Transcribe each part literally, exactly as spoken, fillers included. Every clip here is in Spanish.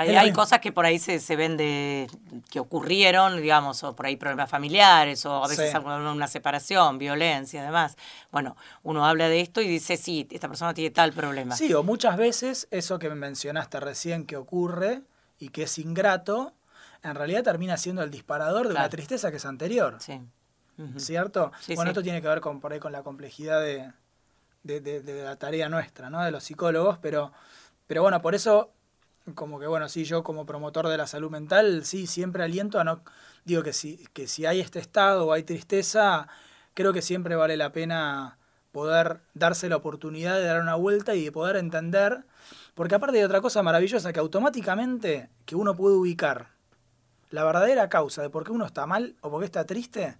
Hay, hay cosas que por ahí se, se ven de que ocurrieron, digamos, o por ahí problemas familiares, o a veces Sí. una separación, violencia, además. Bueno, uno habla de esto y dice, sí, esta persona tiene tal problema. Sí, o muchas veces eso que mencionaste recién que ocurre y que es ingrato, en realidad termina siendo el disparador de Claro. una tristeza que es anterior. Sí. Uh-huh. ¿Cierto? Sí, bueno, sí. esto tiene que ver con por ahí con la complejidad de, de, de, de la tarea nuestra, ¿no? De los psicólogos, pero, pero bueno, por eso, como que bueno, sí, yo como promotor de la salud mental, sí, siempre aliento a no, digo que si, que si hay este estado o hay tristeza, creo que siempre vale la pena poder darse la oportunidad de dar una vuelta y de poder entender, porque aparte de otra cosa maravillosa, que automáticamente que uno puede ubicar la verdadera causa de por qué uno está mal o por qué está triste,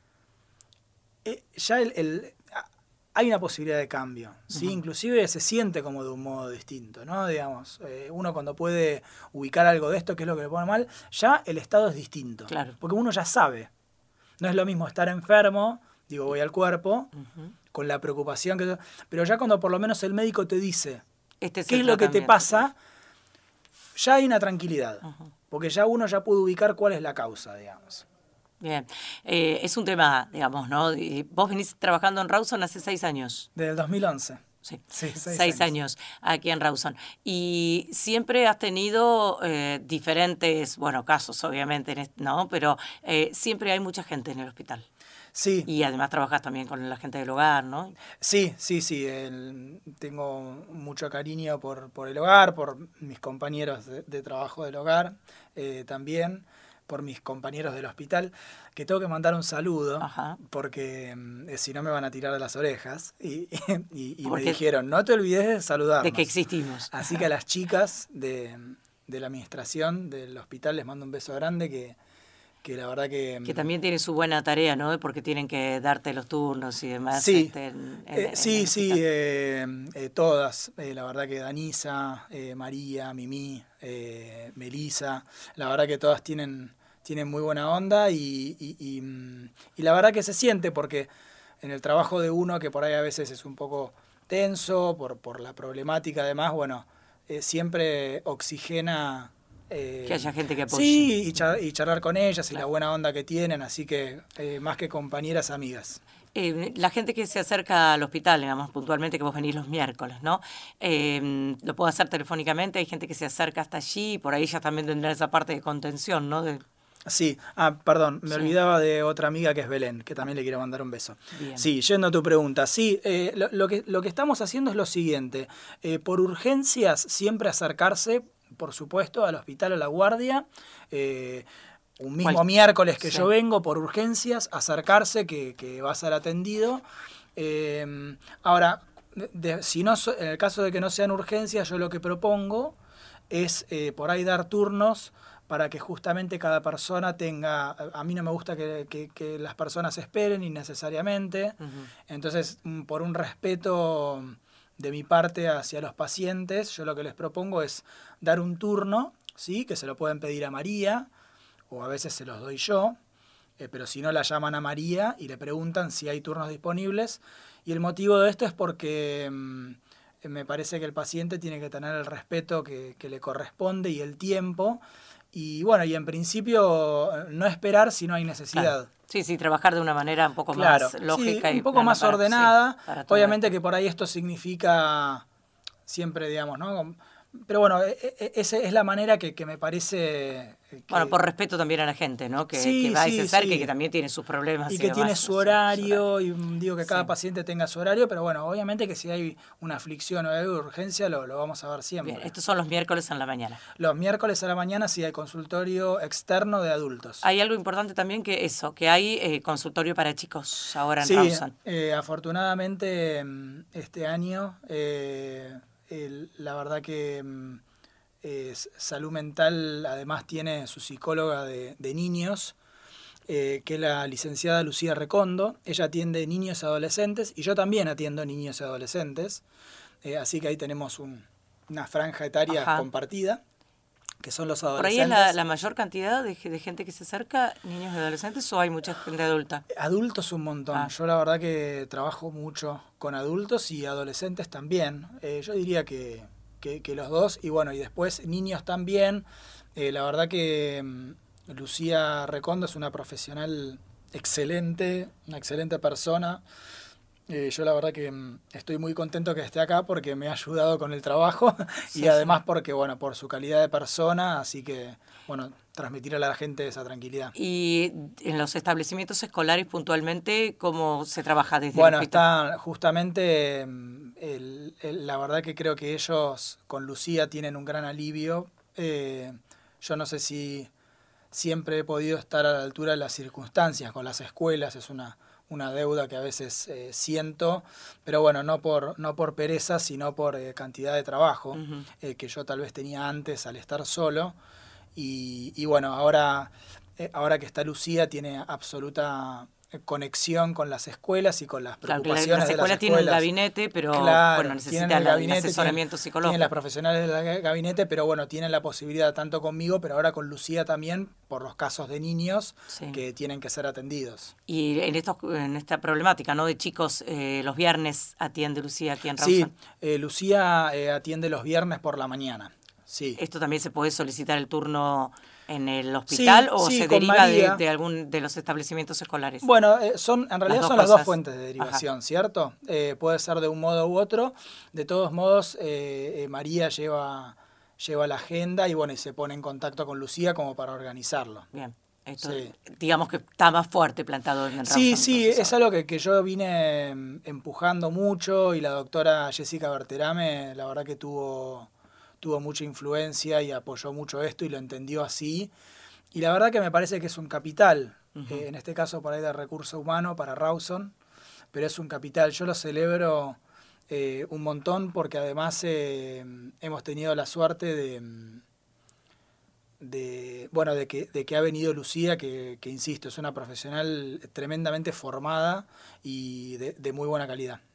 eh, ya el, el, hay una posibilidad de cambio, ¿sí? Uh-huh. Inclusive se siente como de un modo distinto, ¿no? Digamos, eh, uno cuando puede ubicar algo de esto, que es lo que le pone mal, ya el estado es distinto, claro. Porque uno ya sabe. No es lo mismo estar enfermo, digo, voy al cuerpo, uh-huh. con la preocupación que... Pero ya cuando por lo menos el médico te dice este es qué es lo que te pasa, ya hay una tranquilidad. Uh-huh. Porque ya uno ya puede ubicar cuál es la causa, digamos. Bien, eh, es un tema, digamos, ¿no? Vos venís trabajando en Rawson hace seis años. Desde el dos mil once. Sí, sí seis, seis años. años aquí en Rawson. Y siempre has tenido eh, diferentes, bueno, casos obviamente, ¿no? Pero eh, siempre hay mucha gente en el hospital. Sí. Y además trabajas también con la gente del hogar, ¿no? Sí, sí, sí. El, tengo mucho cariño por, por el hogar, por mis compañeros de, de trabajo del hogar eh, también, por mis compañeros del hospital, que tengo que mandar un saludo, Ajá. porque eh, si no me van a tirar de las orejas. Y, y, y me dijeron, no te olvides de saludarnos. De que existimos. Así que a las chicas de, de la administración del hospital les mando un beso grande que... que la verdad que... Que también tiene su buena tarea, ¿no? Porque tienen que darte los turnos y demás. Sí, este, en, en, eh, en sí, sí, eh, eh, todas. Eh, la verdad que Danisa, eh, María, Mimí, eh, Melisa, la verdad que todas tienen, tienen muy buena onda y, y, y, y la verdad que se siente porque en el trabajo de uno, que por ahí a veces es un poco tenso por, por la problemática además, bueno, eh, siempre oxigena... Eh, que haya gente que apoye. Sí, y, char y charlar con ellas, claro. Y la buena onda que tienen, así que eh, más que compañeras, amigas. Eh, la gente que se acerca al hospital, digamos, puntualmente, que vos venís los miércoles, ¿no? Eh, lo puedo hacer telefónicamente, hay gente que se acerca hasta allí, y por ahí ya también tendrá esa parte de contención, ¿no? De... Sí, ah, perdón, me sí. olvidaba de otra amiga que es Belén, que también le quiero mandar un beso. Bien. Sí, yendo a tu pregunta, sí, eh, lo, lo, que, lo que estamos haciendo es lo siguiente, eh, por urgencias siempre acercarse, por supuesto, al hospital a la guardia, eh, un mismo ¿Cuál? miércoles que sí. yo vengo por urgencias, acercarse, que, que va a ser atendido. Eh, ahora, de, si no, en el caso de que no sean urgencias, yo lo que propongo es eh, por ahí dar turnos para que justamente cada persona tenga... A mí no me gusta que, que, que las personas esperen innecesariamente, uh-huh. Entonces, por un respeto de mi parte hacia los pacientes, yo lo que les propongo es dar un turno, ¿sí? Que se lo pueden pedir a María, o a veces se los doy yo, eh, pero si no la llaman a María y le preguntan si hay turnos disponibles. Y el motivo de esto es porque mmm, me parece que el paciente tiene que tener el respeto que, que le corresponde y el tiempo. Y bueno, y en principio no esperar si no hay necesidad. Claro. Sí, sí, trabajar de una manera un poco claro, más lógica. Sí, y un poco más para, ordenada. Sí, para Obviamente que por ahí esto significa siempre, digamos, ¿no? Pero bueno, esa es la manera que, que me parece... Que... Bueno, por respeto también a la gente, ¿no? Que, sí, que va sí, y se acerque, sí. que también tiene sus problemas. Y, y que demás, tiene su horario, su, su horario, y digo que cada sí. paciente tenga su horario, pero bueno, obviamente que si hay una aflicción o algo de urgencia, lo, lo vamos a ver siempre. Bien, estos son los miércoles en la mañana. Los miércoles a la mañana sí hay consultorio externo de adultos. Hay algo importante también que eso, que hay eh, consultorio para chicos ahora en sí, Rawson. Eh, afortunadamente este año, eh, el, la verdad que... Eh, salud mental además tiene su psicóloga de, de niños, eh, que es la licenciada Lucía Recondo. Ella atiende niños y adolescentes y yo también atiendo niños y adolescentes, eh, así que ahí tenemos un, una franja etaria Ajá. compartida, que son los adolescentes. ¿Por ahí es la, la mayor cantidad de, de gente que se acerca, niños y adolescentes, o hay mucha gente adulta? Adultos un montón. Ah. Yo la verdad que trabajo mucho con adultos y adolescentes también. Eh, yo diría que que, que los dos. Y bueno, y después niños también. Eh, la verdad que um, Lucía Recondo es una profesional excelente, una excelente persona. Eh, yo la verdad que um, estoy muy contento que esté acá porque me ha ayudado con el trabajo sí, y además sí. porque, bueno, por su calidad de persona, así que, bueno, transmitir a la gente esa tranquilidad. Y en los establecimientos escolares puntualmente, ¿cómo se trabaja desde Bueno, el hospital? está justamente, el, el, la verdad que creo que ellos con Lucía tienen un gran alivio. Eh, yo no sé si siempre he podido estar a la altura de las circunstancias con las escuelas, es una... una deuda que a veces eh, siento, pero bueno, no por, no por pereza, sino por eh, cantidad de trabajo uh-huh. eh, que yo tal vez tenía antes al estar solo. Y, y bueno, ahora, eh, ahora que está Lucía tiene absoluta conexión con las escuelas y con las preocupaciones claro, las de las escuelas. tienen un gabinete, pero claro, bueno, necesitan el gabinete, asesoramiento tienen, psicológico. Tienen las profesionales del gabinete, pero bueno, tienen la posibilidad tanto conmigo, pero ahora con Lucía también, por los casos de niños sí. que tienen que ser atendidos. Y en, estos, en esta problemática, ¿no? De chicos, eh, los viernes atiende Lucía aquí en Rawson. Sí, eh, Lucía eh, atiende los viernes por la mañana. Sí. ¿Esto también se puede solicitar el turno en el hospital sí, o sí, se deriva de, de algún de los establecimientos escolares? Bueno, eh, son en realidad las son las dos fuentes de derivación, Ajá. ¿cierto? Eh, puede ser de un modo u otro. De todos modos, eh, eh, María lleva, lleva la agenda y bueno, y se pone en contacto con Lucía como para organizarlo. Bien. Esto, sí. Digamos que está más fuerte plantado en el Sí, Rawson, sí, es algo que, que yo vine empujando mucho y la doctora Jessica Berterame, la verdad que tuvo... tuvo mucha influencia y apoyó mucho esto y lo entendió así. Y la verdad que me parece que es un capital, uh-huh. eh, en este caso por ahí de recurso humano para Rawson, pero es un capital. Yo lo celebro eh, un montón porque además eh, hemos tenido la suerte de, de bueno, de que, de que ha venido Lucía, que, que insisto, es una profesional tremendamente formada y de, de muy buena calidad.